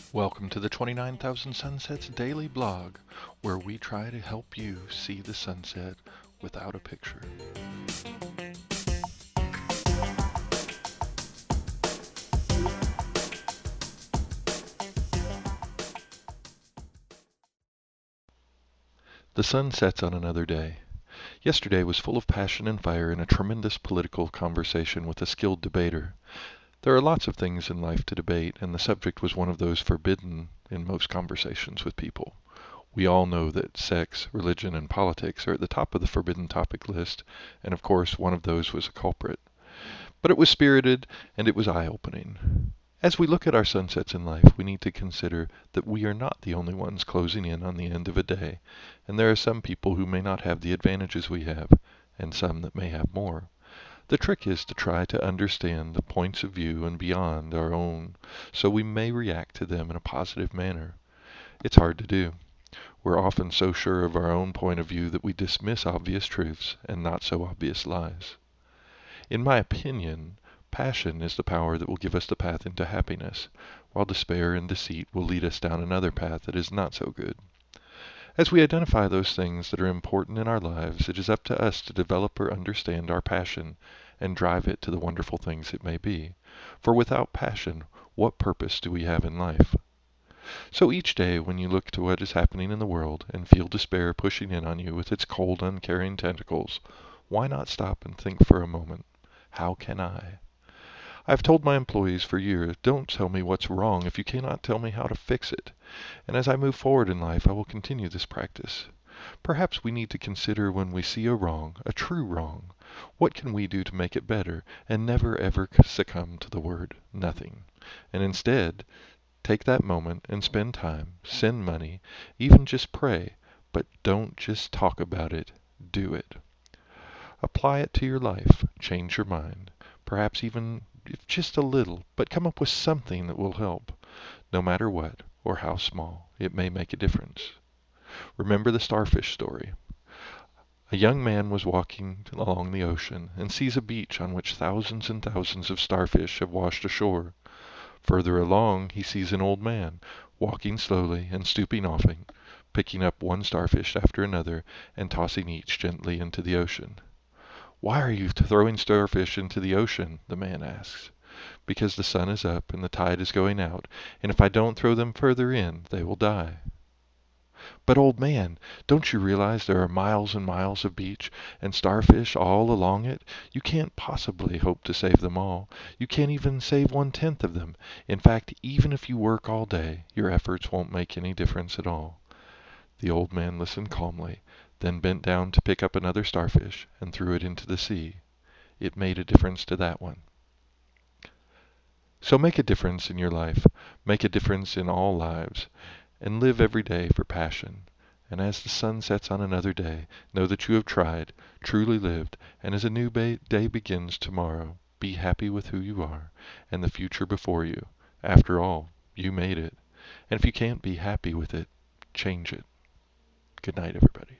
Welcome to the 29,000 Sunsets Daily Blog, where we try to help you see the sunset without a picture. The sun sets on another day. Yesterday was full of passion and fire and a tremendous political conversation with a skilled debater. There are lots of things in life to debate, and the subject was one of those forbidden in most conversations with people. We all know that sex, religion, and politics are at the top of the forbidden topic list, and of course one of those was a culprit. But it was spirited, and it was eye-opening. As we look at our sunsets in life, we need to consider that we are not the only ones closing in on the end of a day, and there are some people who may not have the advantages we have, and some that may have more. The trick is to try to understand the points of view and beyond our own, so we may react to them in a positive manner. It's hard to do. We're often so sure of our own point of view that we dismiss obvious truths and not so obvious lies. In my opinion, passion is the power that will give us the path into happiness, while despair and deceit will lead us down another path that is not so good. As we identify those things that are important in our lives, it is up to us to develop or understand our passion and drive it to the wonderful things it may be. For without passion, what purpose do we have in life? So each day when you look to what is happening in the world and feel despair pushing in on you with its cold, uncaring tentacles, why not stop and think for a moment, how can I? I've told my employees for years, don't tell me what's wrong if you cannot tell me how to fix it. And as I move forward in life, I will continue this practice. Perhaps we need to consider when we see a wrong, a true wrong, what can we do to make it better, and never ever succumb to the word nothing. And instead, take that moment and spend time, send money, even just pray, but don't just talk about it, do it. Apply it to your life, change your mind, perhaps even if just a little, but come up with something that will help. No matter what, or how small, it may make a difference. Remember the starfish story. A young man was walking along the ocean and sees a beach on which thousands and thousands of starfish have washed ashore. Further along he sees an old man, walking slowly and stooping often, picking up one starfish after another and tossing each gently into the ocean. "Why are you throwing starfish into the ocean?" the man asks. "Because the sun is up and the tide is going out, and if I don't throw them further in, they will die." "But, old man, don't you realize there are miles and miles of beach, and starfish all along it? You can't possibly hope to save them all. You can't even save 1/10 of them. In fact, even if you work all day, your efforts won't make any difference at all." The old man listened calmly, then bent down to pick up another starfish and threw it into the sea. It made a difference to that one. So make a difference in your life, make a difference in all lives, and live every day for passion. And as the sun sets on another day, know that you have tried, truly lived, and as a new day begins tomorrow, be happy with who you are and the future before you. After all, you made it. And if you can't be happy with it, change it. Good night, everybody.